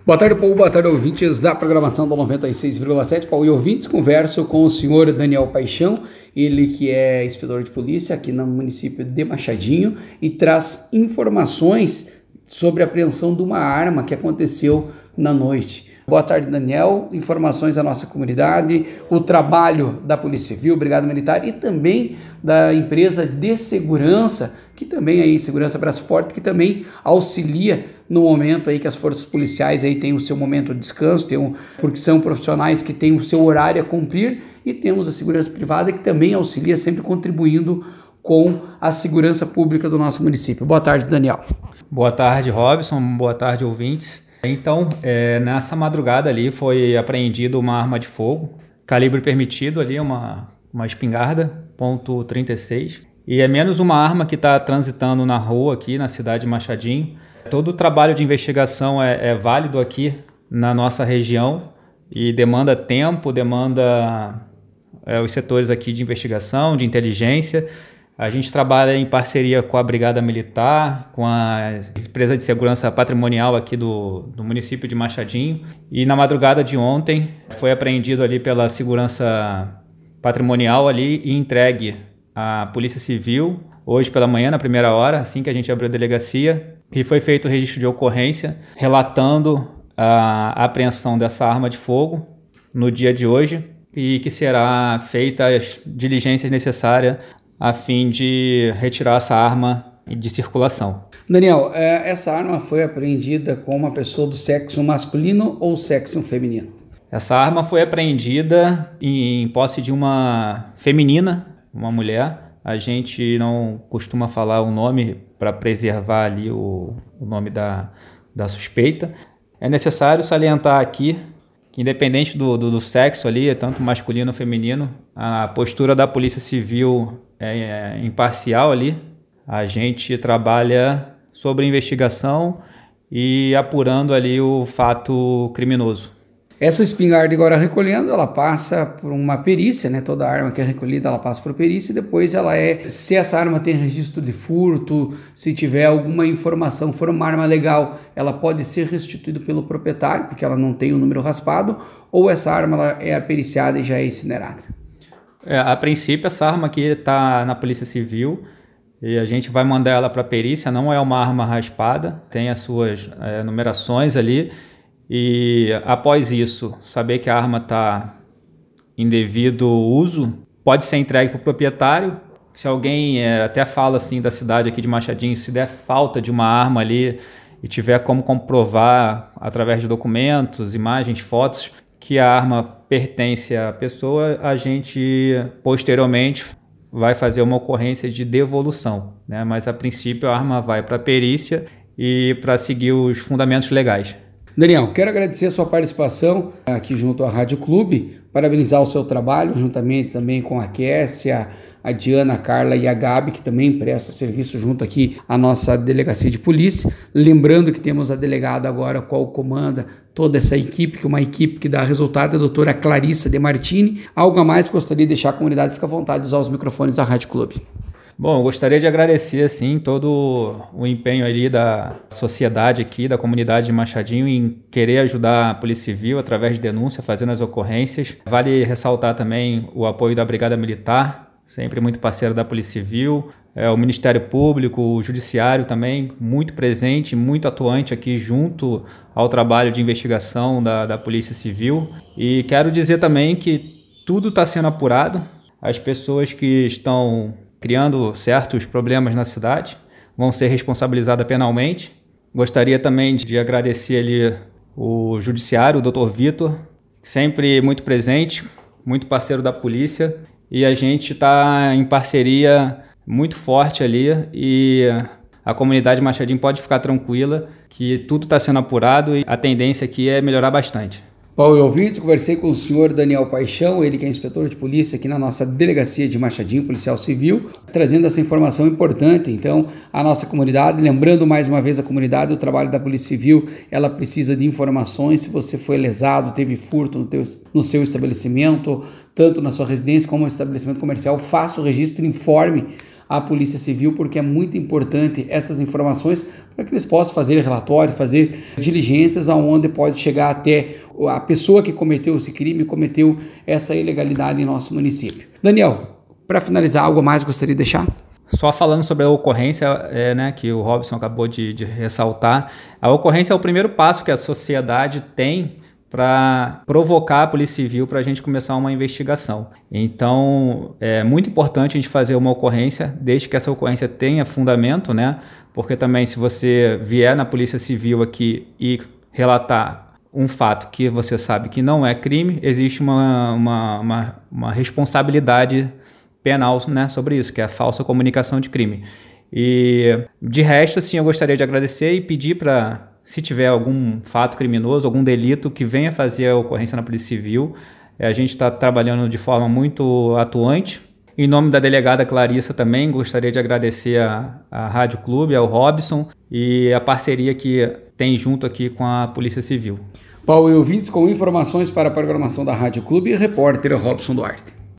Boa tarde, Paulo. Boa tarde, ouvintes da programação da 96,7. Paulo e ouvintes, converso com o senhor Daniel Paixão, ele que é inspetor de polícia aqui no município de Machadinho e traz informações sobre a apreensão de uma arma que aconteceu na noite. Boa tarde, Daniel. Informações à nossa comunidade, o trabalho da Polícia Civil, Brigada Militar e também da empresa de segurança, que também aí, Segurança Braço Forte, que também auxilia no momento aí que as forças policiais aí têm o seu momento de descanso, porque são profissionais que têm o seu horário a cumprir, e temos a segurança privada que também auxilia, sempre contribuindo com a segurança pública do nosso município. Boa tarde, Daniel. Boa tarde, Robson. Boa tarde, ouvintes. Então, nessa madrugada ali foi apreendida uma arma de fogo, calibre permitido ali, uma espingarda, .36, e é menos uma arma que está transitando na rua aqui na cidade de Machadinho. Todo o trabalho de investigação é válido aqui na nossa região e demanda tempo, demanda os setores aqui de investigação, de inteligência. A gente trabalha em parceria com a Brigada Militar, com a empresa de segurança patrimonial aqui do município de Machadinho. E na madrugada de ontem foi apreendido ali pela segurança patrimonial ali e entregue à Polícia Civil, hoje pela manhã, na primeira hora, assim que a gente abriu a delegacia. E foi feito o registro de ocorrência, relatando a apreensão dessa arma de fogo no dia de hoje e que será feita as diligências necessárias a fim de retirar essa arma de circulação. Daniel, essa arma foi apreendida com uma pessoa do sexo masculino ou sexo feminino? Essa arma foi apreendida em posse de uma feminina, uma mulher. A gente não costuma falar o nome para preservar ali o nome da suspeita. É necessário salientar aqui que, independente do sexo ali, tanto masculino ou feminino, a postura da Polícia Civil é imparcial ali. A gente trabalha sobre investigação e apurando ali o fato criminoso. Essa espingarda agora recolhendo, ela passa por uma perícia, né? Toda arma que é recolhida, ela passa por perícia e depois se essa arma tem registro de furto, se tiver alguma informação, for uma arma legal, ela pode ser restituída pelo proprietário, porque ela não tem o número raspado, ou essa arma ela é apericiada e já é incinerada? A princípio, essa arma aqui está na Polícia Civil e a gente vai mandar ela para perícia. Não é uma arma raspada, tem as suas numerações ali. E após isso, saber que a arma está em devido uso, pode ser entregue para o proprietário. Se alguém até fala assim da cidade aqui de Machadinho, se der falta de uma arma ali e tiver como comprovar através de documentos, imagens, fotos, que a arma pertence à pessoa, a gente posteriormente vai fazer uma ocorrência de devolução, né? Mas a princípio a arma vai para a perícia e para seguir os fundamentos legais. Daniel, quero agradecer a sua participação aqui junto à Rádio Clube, parabenizar o seu trabalho, juntamente também com a Kessia, a Diana, a Carla e a Gabi, que também presta serviço junto aqui à nossa delegacia de polícia. Lembrando que temos a delegada agora, qual comanda toda essa equipe, que é uma equipe que dá resultado, a doutora Clarissa De Martini. Algo a mais gostaria de deixar a comunidade, fica à vontade de usar os microfones da Rádio Clube. Bom, eu gostaria de agradecer, assim, todo o empenho ali da sociedade aqui, da comunidade de Machadinho em querer ajudar a Polícia Civil através de denúncia, fazendo as ocorrências. Vale ressaltar também o apoio da Brigada Militar, sempre muito parceiro da Polícia Civil, o Ministério Público, o Judiciário também, muito presente, muito atuante aqui junto ao trabalho de investigação da Polícia Civil. E quero dizer também que tudo está sendo apurado, as pessoas que estão criando certos problemas na cidade vão ser responsabilizadas penalmente. Gostaria também de agradecer ali o Judiciário, o Dr. Vitor, sempre muito presente, muito parceiro da polícia, e a gente está em parceria muito forte ali e a comunidade Machadinho pode ficar tranquila que tudo está sendo apurado e a tendência aqui é melhorar bastante. Paulo e ouvintes, conversei com o senhor Daniel Paixão, ele que é inspetor de polícia aqui na nossa delegacia de Machadinho, policial civil, trazendo essa informação importante. Então, a nossa comunidade, lembrando mais uma vez a comunidade, o trabalho da Polícia Civil, ela precisa de informações. Se você foi lesado, teve furto no seu estabelecimento, tanto na sua residência como no estabelecimento comercial, faça o registro, informe à Polícia Civil, porque é muito importante essas informações para que eles possam fazer relatório, fazer diligências aonde pode chegar até a pessoa que cometeu esse crime, cometeu essa ilegalidade em nosso município. Daniel, para finalizar, algo mais gostaria de deixar? Só falando sobre a ocorrência, né, que o Robson acabou de ressaltar, a ocorrência é o primeiro passo que a sociedade tem para provocar a Polícia Civil para a gente começar uma investigação. Então, é muito importante a gente fazer uma ocorrência, desde que essa ocorrência tenha fundamento, né? Porque também se você vier na Polícia Civil aqui e relatar um fato que você sabe que não é crime, existe uma responsabilidade penal, né, sobre isso, que é a falsa comunicação de crime. E de resto, assim, eu gostaria de agradecer e pedir para, se tiver algum fato criminoso, algum delito, que venha fazer a ocorrência na Polícia Civil. A gente está trabalhando de forma muito atuante. Em nome da delegada Clarissa também, gostaria de agradecer a Rádio Clube, ao Robson e a parceria que tem junto aqui com a Polícia Civil. Paulo e ouvintes, com informações para a programação da Rádio Clube, repórter Robson Duarte.